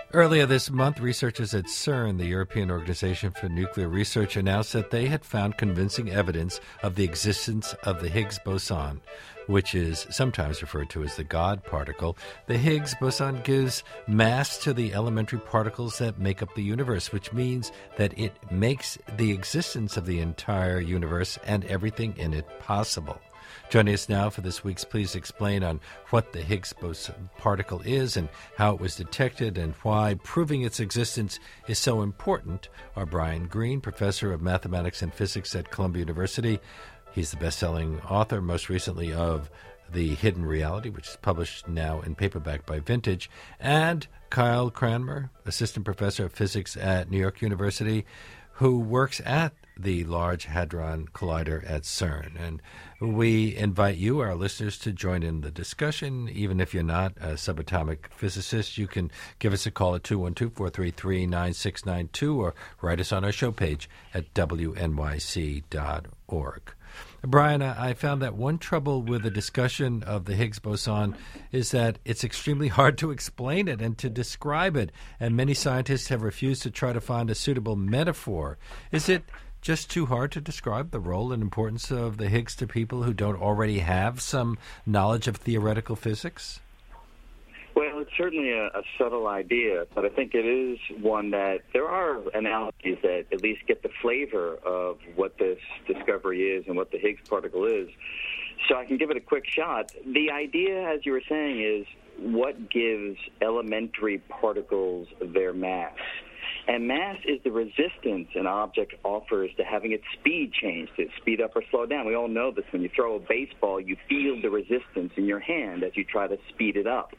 Earlier this month, researchers at CERN, the European Organization for Nuclear Research, announced that they had found convincing evidence of the existence of the Higgs boson, which is sometimes referred to as the God particle. The Higgs boson gives mass to the elementary particles that make up the universe, which means that it makes the existence of the entire universe and everything in it possible. Joining us now for this week's Please Explain on what the Higgs boson particle is and how it was detected and why proving its existence is so important are Brian Greene, professor of mathematics and physics at Columbia University. He's the best-selling author, most recently of The Hidden Reality, which is published now in paperback by Vintage, and Kyle Cranmer, assistant professor of physics at New York University, who works at the Large Hadron Collider at CERN. And we invite you, our listeners, to join in the discussion. Even if you're not a subatomic physicist, you can give us a call at 212-433-9692 or write us on our show page at wnyc.org. Brian, I found that one trouble with the discussion of the Higgs boson is that it's extremely hard to explain it and to describe it, and many scientists have refused to try to find a suitable metaphor. Is it just too hard to describe the role and importance of the Higgs to people who don't already have some knowledge of theoretical physics? Well, it's certainly a subtle idea, but I think it is one that there are analogies that at least get the flavor of what this discovery is and what the Higgs particle is. So I can give it a quick shot. The idea, as you were saying, is what gives elementary particles their mass. And mass is the resistance an object offers to having its speed change, to speed up or slow down. We all know this. When you throw a baseball, you feel the resistance in your hand as you try to speed it up.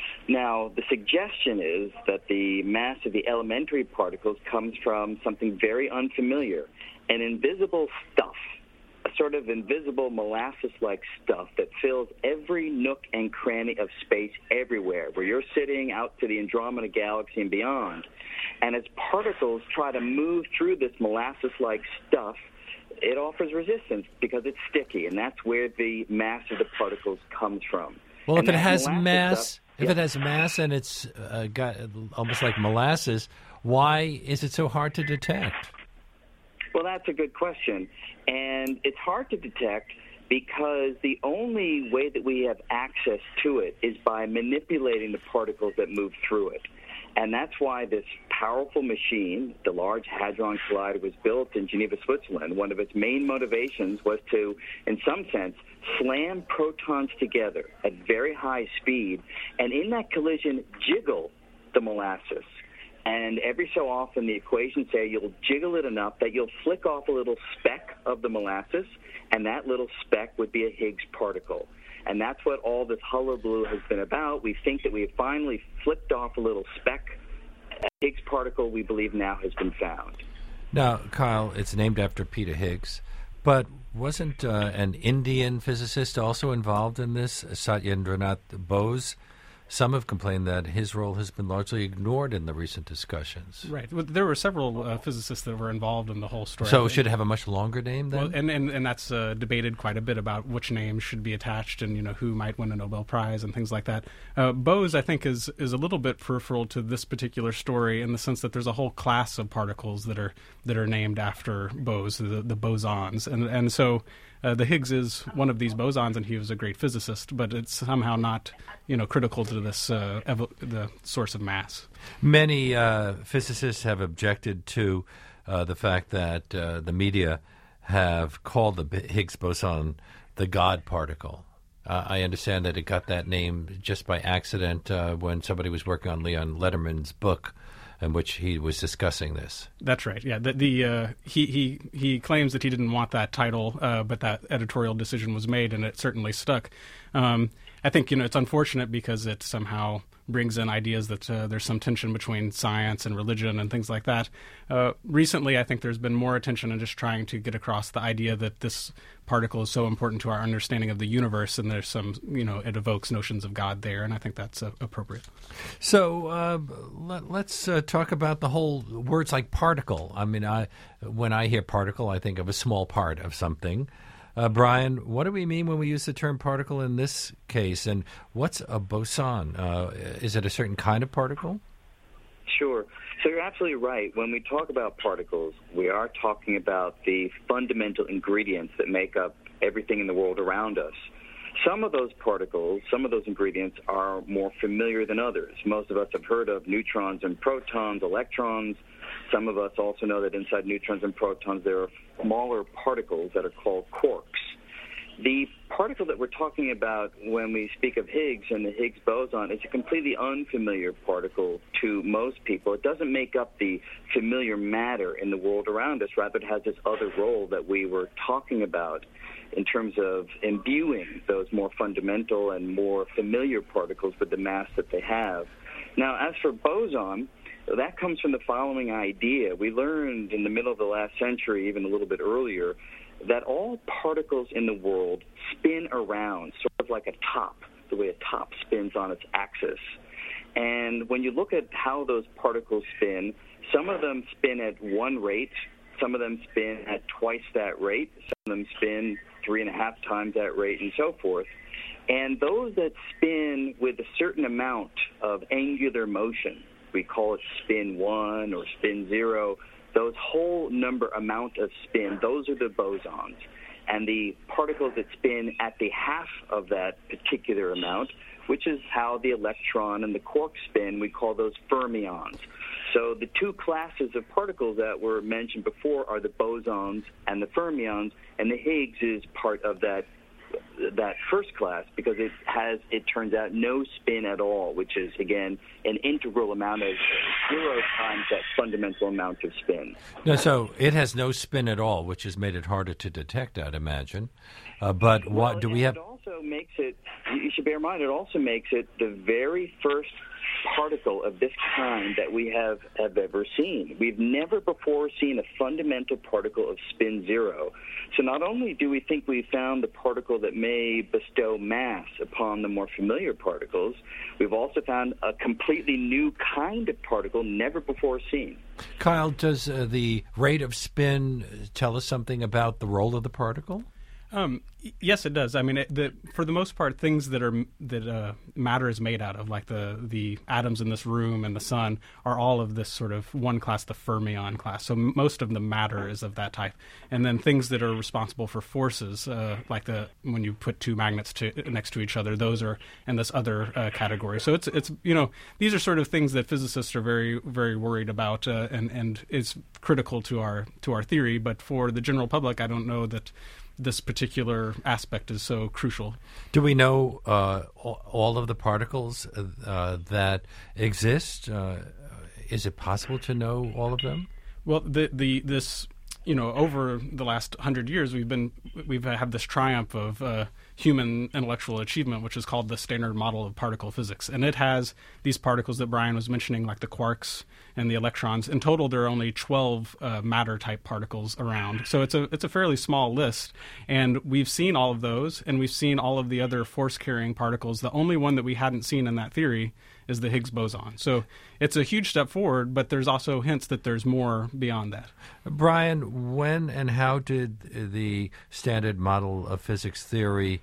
Now, the suggestion is that the mass of the elementary particles comes from something very unfamiliar, an invisible stuff, a sort of invisible molasses-like stuff that fills every nook and cranny of space everywhere, where you're sitting out to the Andromeda Galaxy and beyond. And as particles try to move through this molasses-like stuff, it offers resistance because it's sticky, and that's where the mass of the particles comes from. Well, and if it has mass, stuff, if it has mass and it's got almost like molasses, why is it so hard to detect? Well, that's a good question. And it's hard to detect because the only way that we have access to it is by manipulating the particles that move through it. And that's why this powerful machine, the Large Hadron Collider, was built in Geneva, Switzerland. One of its main motivations was to, in some sense, slam protons together at very high speed, and in that collision, jiggle the molasses. And every so often, the equations say you'll jiggle it enough that you'll flick off a little speck of the molasses, and that little speck would be a Higgs particle. And that's what all this hullabaloo has been about. We think that we have finally flicked off a little speck. A Higgs particle, we believe, now has been found. Now, Kyle, it's named after Peter Higgs, but wasn't an Indian physicist also involved in this, Satyendranath Bose? Some have complained that his role has been largely ignored in the recent discussions. Right. Well, there were several physicists that were involved in the whole story. So it should have a much longer name then? Well, and that's debated quite a bit about which names should be attached and, who might win a Nobel Prize and things like that. Bose, I think, is a little bit peripheral to this particular story in the sense that there's a whole class of particles that are named after Bose, the bosons. And so the Higgs is one of these bosons, and he was a great physicist, but it's somehow not, critical to this the source of mass. Many physicists have objected to the fact that the media have called the Higgs boson the God particle. I understand that it got that name just by accident when somebody was working on Leon Lederman's book in which he was discussing this. That's right. Yeah, he claims that he didn't want that title, but that editorial decision was made, and it certainly stuck. I think it's unfortunate because it somehow brings in ideas that there's some tension between science and religion and things like that. Recently, I think there's been more attention on just trying to get across the idea that this particle is so important to our understanding of the universe, and there's some, it evokes notions of God there, and I think that's appropriate. So let's talk about the whole words like particle. I mean, when I hear particle, I think of a small part of something. Brian, what do we mean when we use the term particle in this case, and what's a boson? Is it a certain kind of particle? Sure. So you're absolutely right. When we talk about particles, we are talking about the fundamental ingredients that make up everything in the world around us. Some of those particles, some of those ingredients are more familiar than others. Most of us have heard of neutrons and protons, electrons. Some of us also know that inside neutrons and protons there are smaller particles that are called quarks. The particle that we're talking about when we speak of Higgs and the Higgs boson is a completely unfamiliar particle to most people. It doesn't make up the familiar matter in the world around us. Rather, it has this other role that we were talking about in terms of imbuing those more fundamental and more familiar particles with the mass that they have. Now, as for boson, that comes from the following idea. We learned in the middle of the last century, even a little bit earlier, that all particles in the world spin around, sort of like a top, the way a top spins on its axis. And when you look at how those particles spin, some of them spin at one rate, some of them spin at twice that rate, some of them spin 3.5 times that rate, and so forth. And those that spin with a certain amount of angular motion, we call it spin 1 or spin 0, those whole number amount of spin, those are the bosons. And the particles that spin at the half of that particular amount, which is how the electron and the quark spin, we call those fermions. So the two classes of particles that were mentioned before are the bosons and the fermions, and the Higgs is part of that first class because it has, it turns out, no spin at all, which is, again, an integral amount of 0 times that fundamental amount of spin. No, so it has no spin at all, which has made it harder to detect, I'd imagine. But what do we have? It also makes it, you should bear in mind, it also makes it the very first particle of this kind that we have ever seen. We've never before seen a fundamental particle of spin 0. So not only do we think we found the particle that may bestow mass upon the more familiar particles, we've also found a completely new kind of particle never before seen. Kyle, does the rate of spin tell us something about the role of the particle? Yes, it does. I mean, for the most part, things that matter is made out of, like the atoms in this room and the sun, are all of this sort of one class, the fermion class. So most of the matter is of that type. And then things that are responsible for forces, like when you put two magnets next to each other, those are in this other category. So it's these are sort of things that physicists are very, very worried about, and it's critical to our theory. But for the general public, I don't know that this particular aspect is so crucial. Do we know all of the particles that exist? Is it possible to know all of them? Well, this over the last 100 years, we've had this triumph of human intellectual achievement, which is called the Standard Model of Particle Physics, and it has these particles that Brian was mentioning, like the quarks and the electrons. In total, there are only 12 matter-type particles around, so it's a fairly small list. And we've seen all of those, and we've seen all of the other force-carrying particles. The only one that we hadn't seen in that theory is the Higgs boson. So it's a huge step forward, but there's also hints that there's more beyond that. Brian, when and how did the Standard Model of Physics theory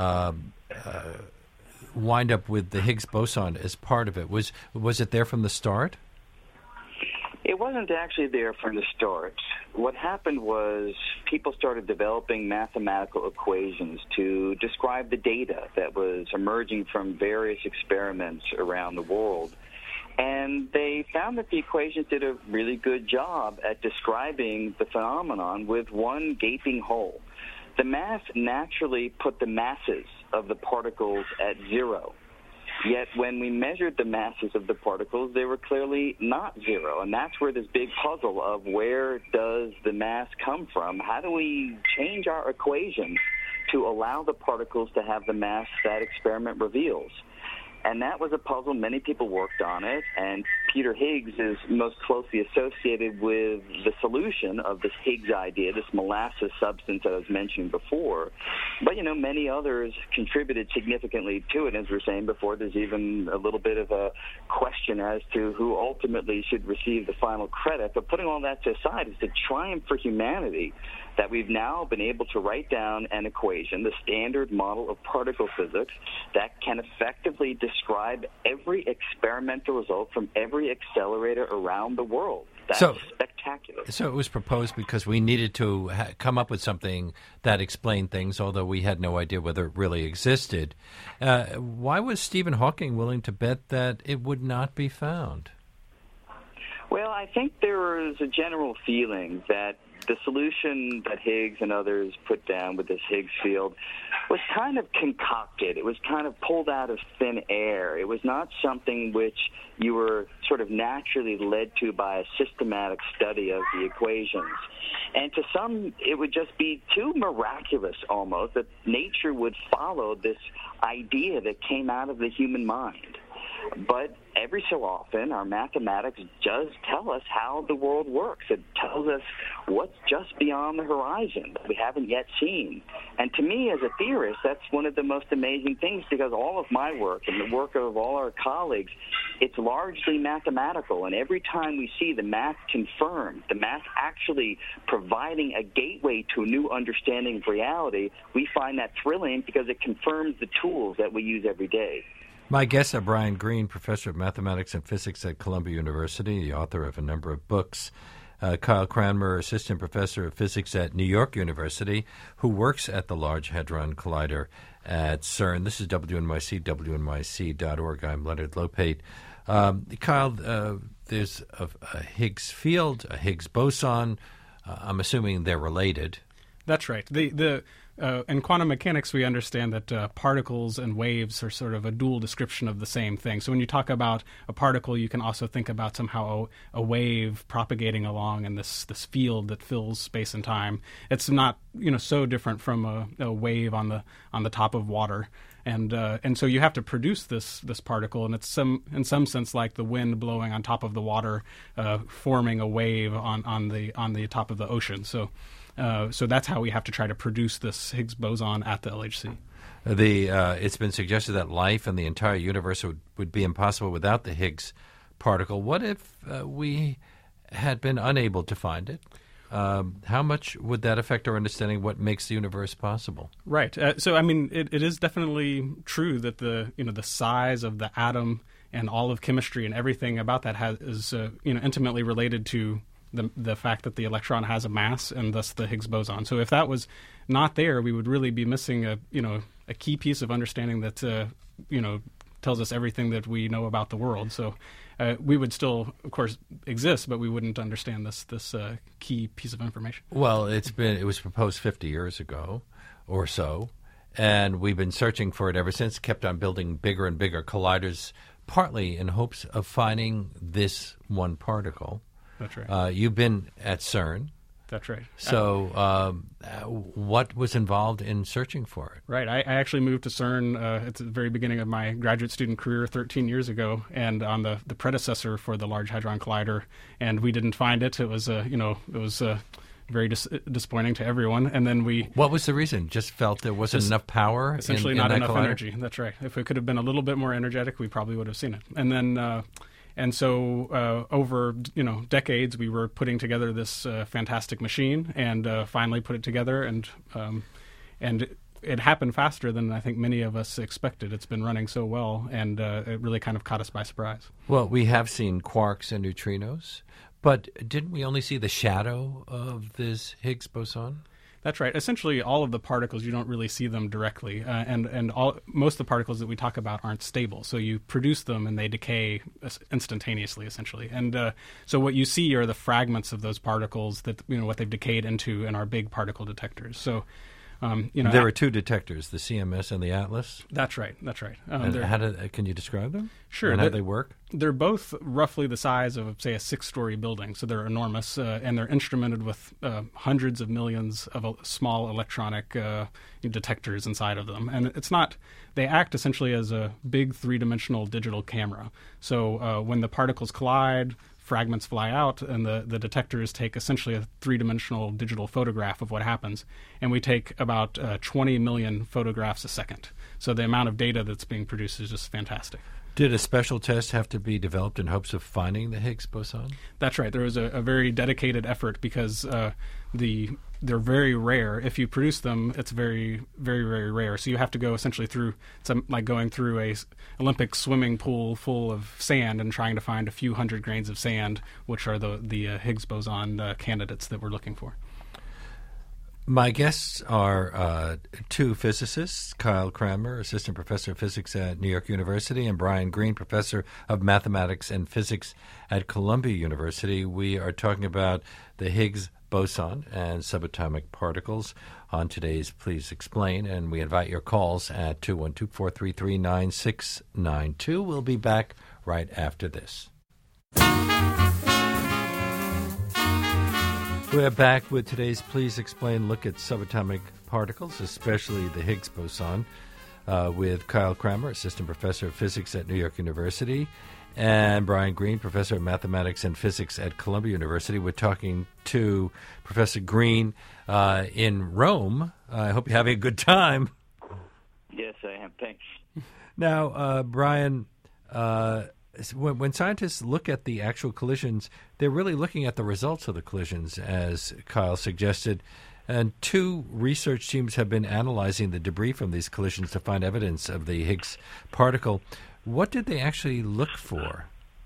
wind up with the Higgs boson as part of it? Was it there from the start? It wasn't actually there from the start. What happened was people started developing mathematical equations to describe the data that was emerging from various experiments around the world. And they found that the equations did a really good job at describing the phenomenon with one gaping hole. The math naturally put the masses of the particles at 0. Yet when we measured the masses of the particles, they were clearly not 0. And that's where this big puzzle of where does the mass come from? How do we change our equations to allow the particles to have the mass that experiment reveals? And that was a puzzle. Many people worked on it, and Peter Higgs is most closely associated with the solution of this Higgs idea, this molasses substance that I was mentioning before. But, many others contributed significantly to it. As we were saying before, there's even a little bit of a question as to who ultimately should receive the final credit. But putting all that aside, it's a triumph for humanity that we've now been able to write down an equation, the Standard Model of Particle Physics, that can effectively describe every experimental result from every every accelerator around the world. That's spectacular. So it was proposed because we needed to come up with something that explained things, although we had no idea whether it really existed. Why was Stephen Hawking willing to bet that it would not be found? Well, I think there was a general feeling that the solution that Higgs and others put down with this Higgs field was kind of concocted. It was kind of pulled out of thin air. It was not something which you were sort of naturally led to by a systematic study of the equations. And to some, it would just be too miraculous almost that nature would follow this idea that came out of the human mind. But every so often, our mathematics does tell us how the world works. It tells us what's just beyond the horizon that we haven't yet seen. And to me, as a theorist, that's one of the most amazing things, because all of my work and the work of all our colleagues, it's largely mathematical. And every time we see the math confirmed, the math actually providing a gateway to a new understanding of reality, we find that thrilling because it confirms the tools that we use every day. My guests are Brian Greene, professor of mathematics and physics at Columbia University, the author of a number of books. Kyle Cranmer, assistant professor of physics at New York University, who works at the Large Hadron Collider at CERN. This is WNYC, WNYC.org. I'm Leonard Lopate. Kyle, there's a Higgs field, a Higgs boson. I'm assuming they're related. That's right. In quantum mechanics, we understand that particles and waves are sort of a dual description of the same thing. So when you talk about a particle, you can also think about somehow a wave propagating along in this field that fills space and time. It's not so different from a wave on the top of water. And so you have to produce this particle, and it's in some sense like the wind blowing on top of the water, forming a wave on the top of the ocean. So that's how we have to try to produce this Higgs boson at the LHC. It's been suggested that life in the entire universe would be impossible without the Higgs particle. What if we had been unable to find it? How much would that affect our understanding of what makes the universe possible? Right. So, I mean, it is definitely true that the size of the atom and all of chemistry and everything about that is intimately related to the fact that the electron has a mass and thus the Higgs boson. So if that was not there, we would really be missing a key piece of understanding that tells us everything that we know about the world. So we would still, of course, exist, but we wouldn't understand this key piece of information. Well, it was proposed 50 years ago or so, and we've been searching for it ever since. Kept on building bigger and bigger colliders, partly in hopes of finding this one particle. That's right. You've been at CERN. That's right. So what was involved in searching for it? Right. I actually moved to CERN at the very beginning of my graduate student career 13 years ago, and on the predecessor for the Large Hadron Collider, and we didn't find it. It was, very disappointing to everyone. And then What was the reason? Just felt there wasn't enough power? Essentially in not that enough collider? energy. That's right. If it could have been a little bit more energetic, we probably would have seen it. And then... And so over decades, we were putting together this fantastic machine, and finally put it together, and it happened faster than I think many of us expected. It's been running so well, and it really kind of caught us by surprise. Well, we have seen quarks and neutrinos, but didn't we only see the shadow of this Higgs boson? That's right. Essentially, all of the particles, you don't really see them directly, and most of the particles that we talk about aren't stable. So you produce them, and they decay instantaneously, essentially. And so what you see are the fragments of those particles that what they've decayed into in our big particle detectors. So there are two detectors, the CMS and the ATLAS. That's right. That's right. Can you describe them? Sure. And how they work? They're both roughly the size of, say, a 6-story building, so they're enormous, and they're instrumented with hundreds of millions of small electronic detectors inside of them. And they act essentially as a big 3-dimensional digital camera. So when the particles collide, fragments fly out, and the detectors take essentially a 3-dimensional digital photograph of what happens. And we take about 20 million photographs a second. So the amount of data that's being produced is just fantastic. Did a special test have to be developed in hopes of finding the Higgs boson? That's right. There was a very dedicated effort because they're very rare. If you produce them, it's very, very, very rare. So you have to go essentially through, like going through a Olympic swimming pool full of sand and trying to find a few hundred grains of sand, which are the Higgs boson candidates that we're looking for. My guests are two physicists, Kyle Kramer, assistant professor of physics at New York University, and Brian Greene, professor of mathematics and physics at Columbia University. We are talking about the Higgs boson and subatomic particles on today's Please Explain, and we invite your calls at 212-433-9692. We'll be back right after this. We're back with today's Please Explain look at subatomic particles, especially the Higgs boson, with Kyle Kramer, assistant professor of physics at New York University, and Brian Greene, professor of mathematics and physics at Columbia University. We're talking to Professor Greene in Rome. I hope you're having a good time. Yes, I am. Thanks. Now, Brian, when scientists look at the actual collisions, they're really looking at the results of the collisions, as Kyle suggested. And two research teams have been analyzing the debris from these collisions to find evidence of the Higgs particle. What did they actually look for?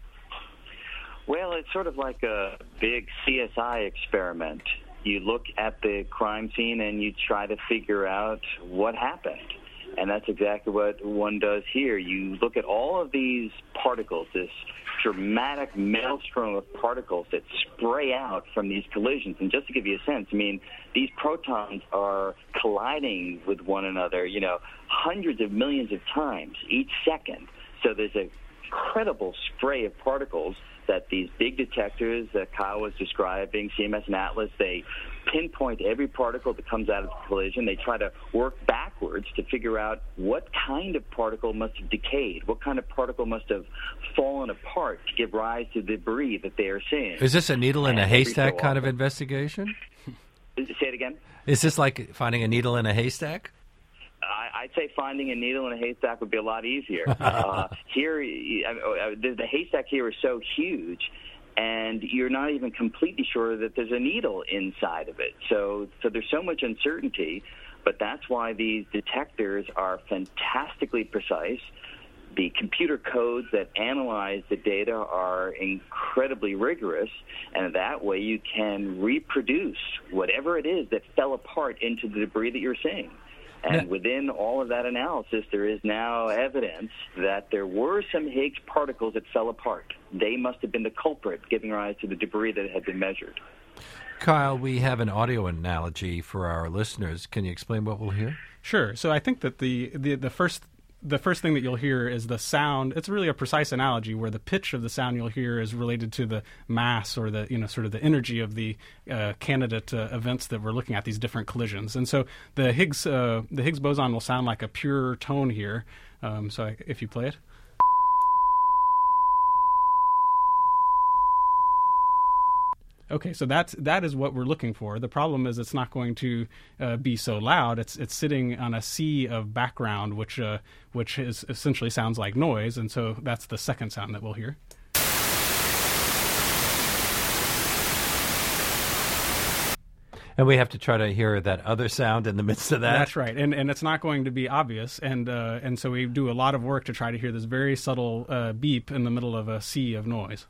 Well, it's sort of like a big CSI experiment. You look at the crime scene and you try to figure out what happened. And that's exactly what one does here. You look at all of these particles, this dramatic maelstrom of particles that spray out from these collisions. And just to give you a sense, I mean, these protons are colliding with one another, hundreds of millions of times each second. So there's an incredible spray of particles that these big detectors that Kyle was describing, CMS and Atlas, they pinpoint every particle that comes out of the collision. They try to work backwards to figure out what kind of particle must have decayed, what kind of particle must have fallen apart to give rise to the debris that they are seeing. Is this a needle in a haystack kind of investigation? Say it again? Is this like finding a needle in a haystack? I'd say finding a needle in a haystack would be a lot easier. Here, the haystack here is so huge, and you're not even completely sure that there's a needle inside of it. So there's so much uncertainty, but that's why these detectors are fantastically precise. The computer codes that analyze the data are incredibly rigorous, and that way you can reproduce whatever it is that fell apart into the debris that you're seeing. And within all of that analysis, there is now evidence that there were some Higgs particles that fell apart. They must have been the culprit, giving rise to the debris that had been measured. Kyle, we have an audio analogy for our listeners. Can you explain what we'll hear? Sure. So I think that the first thing that you'll hear is the sound. It's really a precise analogy where the pitch of the sound you'll hear is related to the mass or the sort of the energy of the candidate events that we're looking at, these different collisions. And so the Higgs boson will sound like a pure tone here. If you play it. Okay, so that is what we're looking for. The problem is it's not going to be so loud. It's sitting on a sea of background, which essentially sounds like noise, and so that's the second sound that we'll hear. And we have to try to hear that other sound in the midst of that. That's right, and it's not going to be obvious, and so we do a lot of work to try to hear this very subtle beep in the middle of a sea of noise.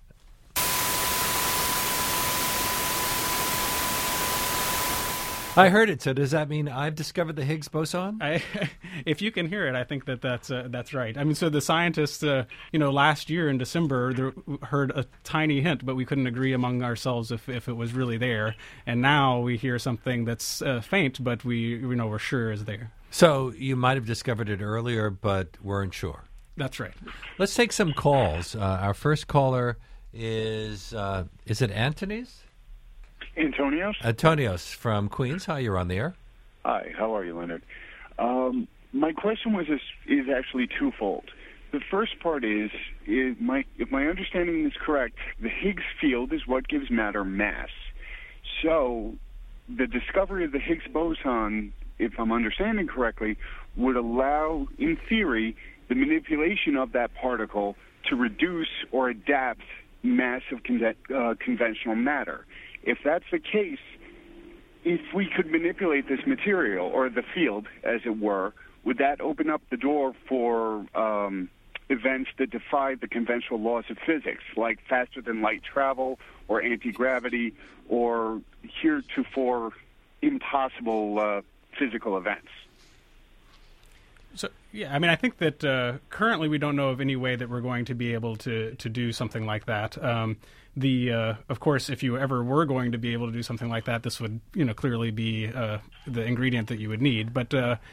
I heard it. So does that mean I've discovered the Higgs boson? If you can hear it, I think that's right. I mean, so the scientists, last year in December, heard a tiny hint, but we couldn't agree among ourselves if it was really there. And now we hear something that's faint, but we're sure is there. So you might have discovered it earlier, but weren't sure. That's right. Let's take some calls. Our first caller is it Anthony's? Antonios from Queens. Hi, you're on the air. Hi, how are you, Leonard? My question is actually twofold. The first part is if my understanding is correct, the Higgs field is what gives matter mass. So the discovery of the Higgs boson, if I'm understanding correctly, would allow, in theory, the manipulation of that particle to reduce or adapt mass of conventional matter. If that's the case, if we could manipulate this material, or the field, as it were, would that open up the door for events that defy the conventional laws of physics, like faster-than-light travel, or anti-gravity, or heretofore impossible physical events? So, yeah, I mean, I think that currently we don't know of any way that we're going to be able to do something like that. Of course, if you ever were going to be able to do something like that, this would, clearly be the ingredient that you would need. But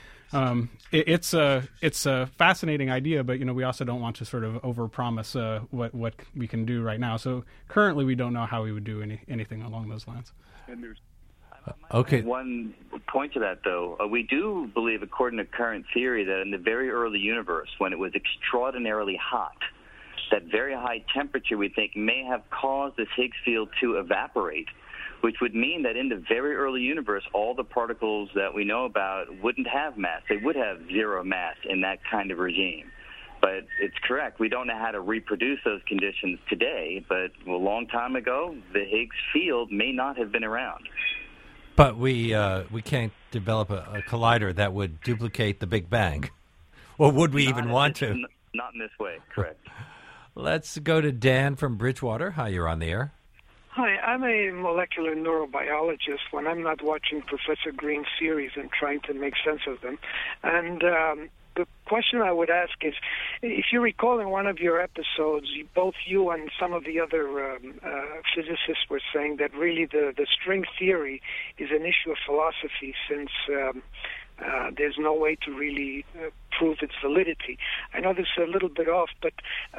it's a fascinating idea, but we also don't want to sort of overpromise what we can do right now. So currently, we don't know how we would do anything along those lines. And there's Okay. One point to that, though, we do believe, according to current theory, that in the very early universe, when it was extraordinarily hot, that very high temperature, we think, may have caused this Higgs field to evaporate, which would mean that in the very early universe, all the particles that we know about wouldn't have mass. They would have zero mass in that kind of regime. But it's correct. We don't know how to reproduce those conditions today, but a long time ago, the Higgs field may not have been around. But we can't develop a collider that would duplicate the Big Bang. Or would we even want to? Not in this way, correct. Let's go to Dan from Bridgewater. Hi, you're on the air. Hi, I'm a molecular neurobiologist when I'm not watching Professor Green's series and trying to make sense of them. And the question I would ask is, if you recall in one of your episodes, both you and some of the other physicists were saying that really the string theory is an issue of philosophy, since there's no way to really prove its validity. I know this is a little bit off, but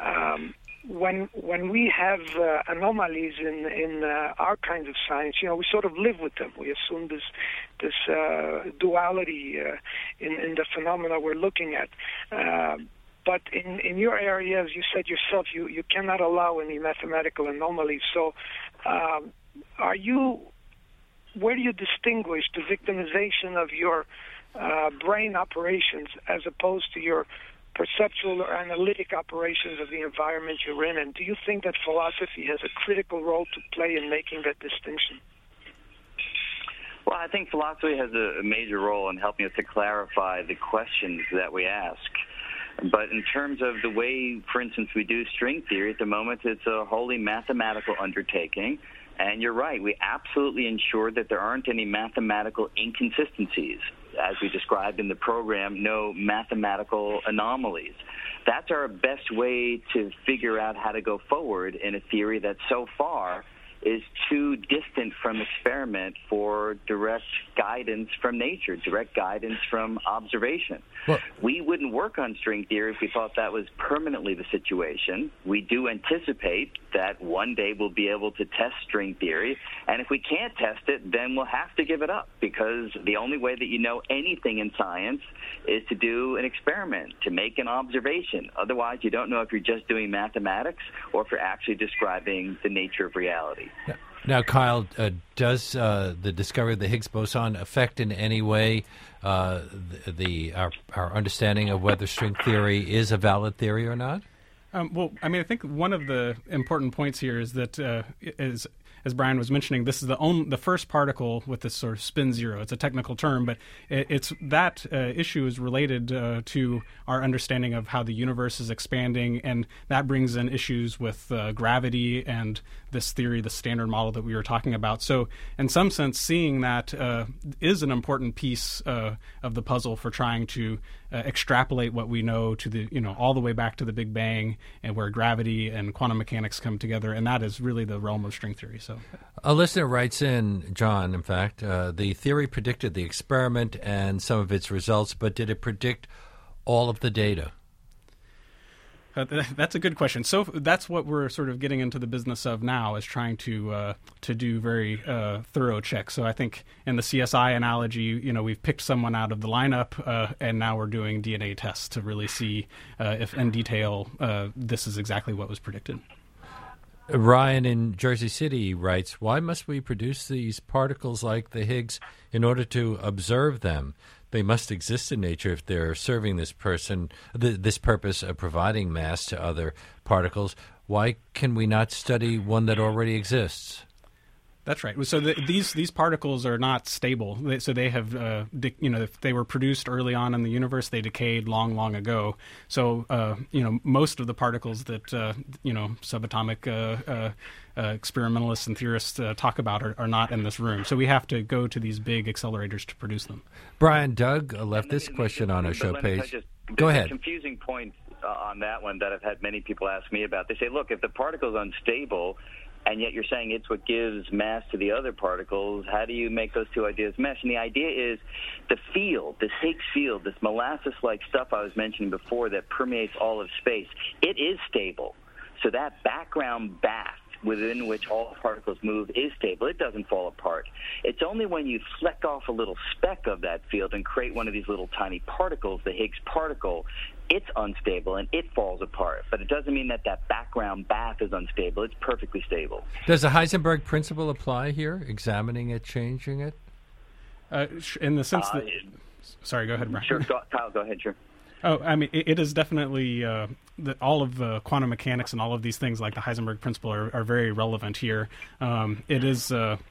when we have anomalies in our kinds of science, we sort of live with them. We assume this duality in the phenomena we're looking at. But in your area, as you said yourself, you cannot allow any mathematical anomalies. So where do you distinguish the victimization of your brain operations as opposed to your perceptual or analytic operations of the environment you're in? And do you think that philosophy has a critical role to play in making that distinction? Well, I think philosophy has a major role in helping us to clarify the questions that we ask. But in terms of the way, for instance, we do string theory at the moment, it's a wholly mathematical undertaking. And you're right, we absolutely ensure that there aren't any mathematical inconsistencies. As we described in the program, no mathematical anomalies. That's our best way to figure out how to go forward in a theory that so far is too distant from experiment for direct guidance from nature, direct guidance from observation. Well, we wouldn't work on string theory if we thought that was permanently the situation. We do anticipate that one day we'll be able to test string theory, and if we can't test it, then we'll have to give it up, because the only way that you know anything in science is to do an experiment, to make an observation. Otherwise, you don't know if you're just doing mathematics or if you're actually describing the nature of reality. Now, Kyle, does the discovery of the Higgs boson affect in any way our understanding of whether string theory is a valid theory or not? Well, I mean, I think one of the important points here is that, as Brian was mentioning, this is the first particle with this sort of spin zero. It's a technical term, but it's that issue is related to our understanding of how the universe is expanding, and that brings in issues with gravity and this theory, the standard model that we were talking about. So, in some sense, seeing that is an important piece of the puzzle for trying to extrapolate what we know to the all the way back to the Big Bang, and where gravity and quantum mechanics come together, and that is really the realm of string theory. So, a listener writes in, John, in fact, the theory predicted the experiment and some of its results, but did it predict all of the data? That's a good question. So that's what we're sort of getting into the business of now, is trying to do very thorough checks. So I think in the CSI analogy, we've picked someone out of the lineup, and now we're doing DNA tests to really see if in detail this is exactly what was predicted. Ryan in Jersey City writes, why must we produce these particles like the Higgs in order to observe them? They must exist in nature if they're serving this purpose of providing mass to other particles. Why can we not study one that already exists? That's right. So these particles are not stable. So they have, if they were produced early on in the universe, they decayed long, long ago. So, most of the particles that, subatomic experimentalists and theorists talk about are not in this room. So we have to go to these big accelerators to produce them. Brian, Doug left this question on our show page. Go ahead. A confusing point on that one that I've had many people ask me about. They say, look, if the particle's unstable, and yet you're saying it's what gives mass to the other particles, how do you make those two ideas mesh? And the idea is the field, this Higgs field, this molasses-like stuff I was mentioning before that permeates all of space, it is stable. So that background bath within which all particles move is stable. It doesn't fall apart. It's only when you fleck off a little speck of that field and create one of these little tiny particles, the Higgs particle, it's unstable and it falls apart. But it doesn't mean that background bath is unstable. It's perfectly stable. Does the Heisenberg principle apply here, examining it, changing it? In the sense that... Sorry, go ahead, Brian. Sure, Kyle, go ahead, sure. Oh, I mean, it is definitely all of quantum mechanics and all of these things like the Heisenberg principle are very relevant here. It is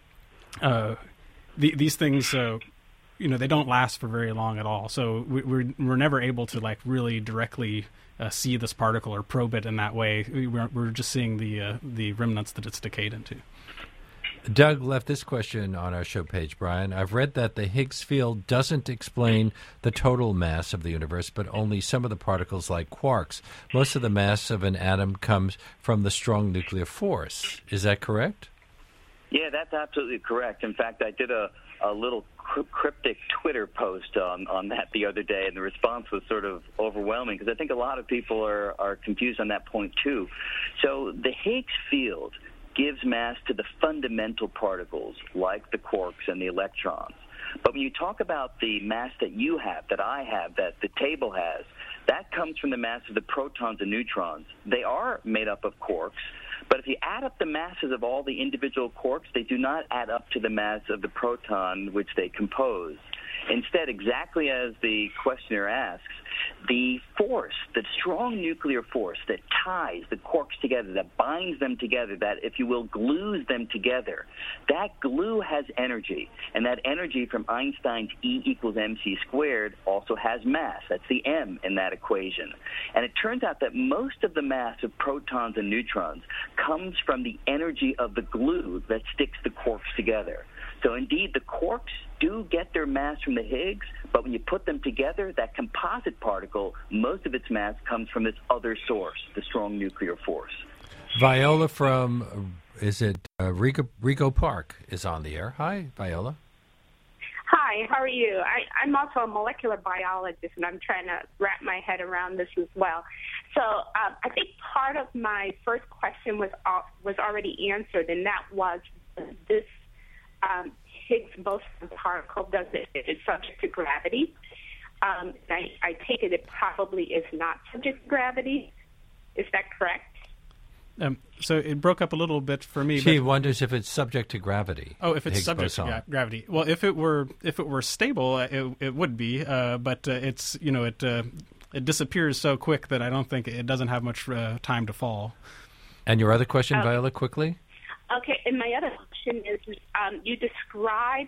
these things, they don't last for very long at all. So we're never able to really directly see this particle or probe it in that way. We're just seeing the remnants that it's decayed into. Doug left this question on our show page, Brian. I've read that the Higgs field doesn't explain the total mass of the universe, but only some of the particles like quarks. Most of the mass of an atom comes from the strong nuclear force. Is that correct? Yeah, that's absolutely correct. In fact, I did a little cryptic Twitter post on that the other day, and the response was sort of overwhelming because I think a lot of people are confused on that point too. So the Higgs field gives mass to the fundamental particles like the quarks and the electrons. But when you talk about the mass that you have, that I have, that the table has, that comes from the mass of the protons and neutrons. They are made up of quarks, but if you add up the masses of all the individual quarks, they do not add up to the mass of the proton which they compose. Instead, exactly as the questioner asks, the force, the strong nuclear force that ties the quarks together, that binds them together, that, if you will, glues them together, that glue has energy. And that energy from Einstein's E equals mc squared also has mass. That's the m in that equation. And it turns out that most of the mass of protons and neutrons comes from the energy of the glue that sticks the quarks together. So indeed, the quarks do get their mass from the Higgs, but when you put them together, that composite particle, most of its mass comes from this other source, the strong nuclear force. Viola from, Rego Park is on the air. Hi, Viola. Hi, how are you? I'm also a molecular biologist, and I'm trying to wrap my head around this as well. So I think part of my first question was already answered, and that was this Higgs boson particle is subject to gravity. I take it probably is not subject to gravity. Is that correct? So it broke up a little bit for me. She wonders if it's subject to gravity. Oh, if it's subject to gravity. Well, if it were stable, it would be. But it's it disappears so quick that I don't think it doesn't have much time to fall. And your other question, Viola, quickly. Okay, and my other question is, you describe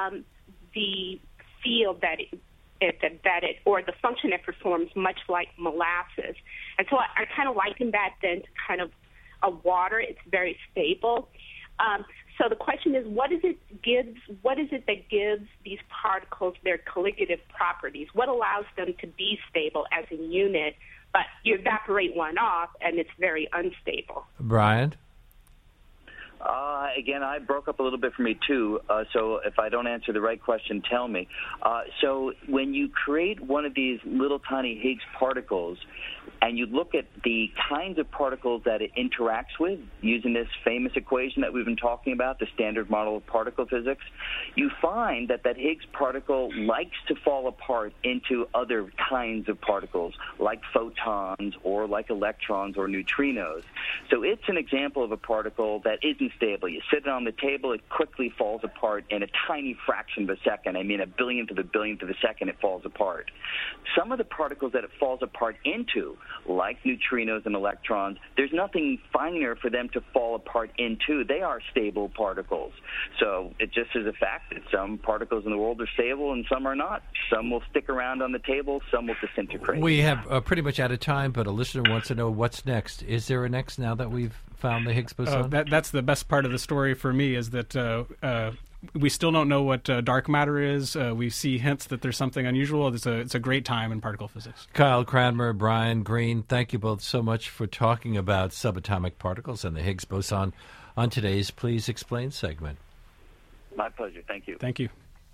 the field that it or the function it performs much like molasses, and so I kind of liken that then to kind of a water. It's very stable. So the question is, what is it that gives these particles their colligative properties? What allows them to be stable as a unit, but you evaporate one off and it's very unstable? Brian? Again, I broke up a little bit for me, too, so if I don't answer the right question, tell me. So when you create one of these little tiny Higgs particles, and you look at the kinds of particles that it interacts with using this famous equation that we've been talking about, the Standard Model of Particle Physics, you find that Higgs particle likes to fall apart into other kinds of particles, like photons or like electrons or neutrinos. So it's an example of a particle that isn't stable. You sit it on the table, it quickly falls apart in a tiny fraction of a second. I mean, a billionth of a second it falls apart. Some of the particles that it falls apart into, like neutrinos and electrons, there's nothing finer for them to fall apart into. They are stable particles. So it just is a fact that some particles in the world are stable and some are not. Some will stick around on the table, some will disintegrate. We have pretty much out of time, but a listener wants to know what's next. Is there a next now that we've found the Higgs boson? That's the best part of the story for me, is that we still don't know what dark matter is. We see hints that there's something unusual. It's a great time in particle physics. Kyle Cranmer, Brian Greene, thank you both so much for talking about subatomic particles and the Higgs boson on today's Please Explain segment. My pleasure. Thank you. Thank you.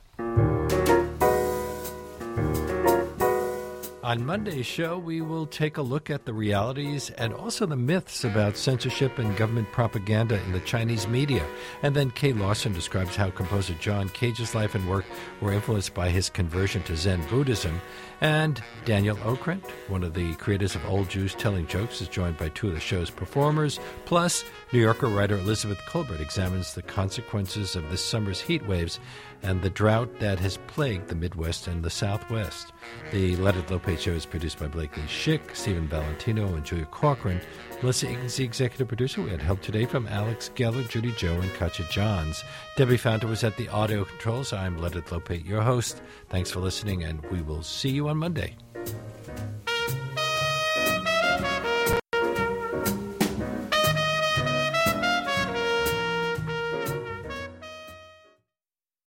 On Monday's show, we will take a look at the realities and also the myths about censorship and government propaganda in the Chinese media. And then Kay Lawson describes how composer John Cage's life and work were influenced by his conversion to Zen Buddhism. And Daniel Okrent, one of the creators of Old Jews Telling Jokes, is joined by two of the show's performers. Plus, New Yorker writer Elizabeth Kolbert examines the consequences of this summer's heat waves and the drought that has plagued the Midwest and the Southwest. The Let It Lopate Show is produced by Blakely Schick, Stephen Valentino, and Julia Corcoran. Melissa Egan's the executive producer. We had help today from Alex Geller, Judy Joe, and Katja Johns. Debbie Fountain was at the audio controls. I'm Let It Lopate, your host. Thanks for listening, and we will see you on Monday.